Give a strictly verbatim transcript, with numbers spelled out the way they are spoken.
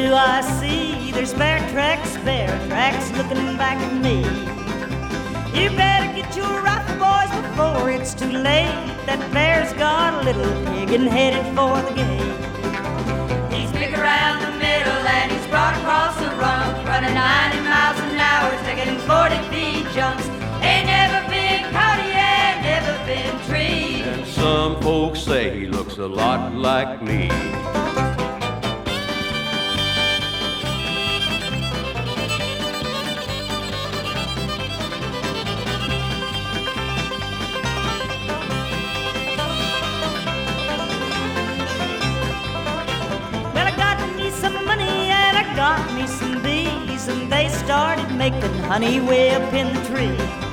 do I see? There's bear tracks, bear tracks looking back at me. You better get your rifle, boys, before it's too late. That bear's got a little pig and headed for the gate. He's big around the middle and he's broad across the rump, running ninety miles an hour, taking forty feet jumps. Ain't never been caught, he ain't never been treed. And some folks say he looks a lot like me. Got me some bees and they started making honey way up in the tree.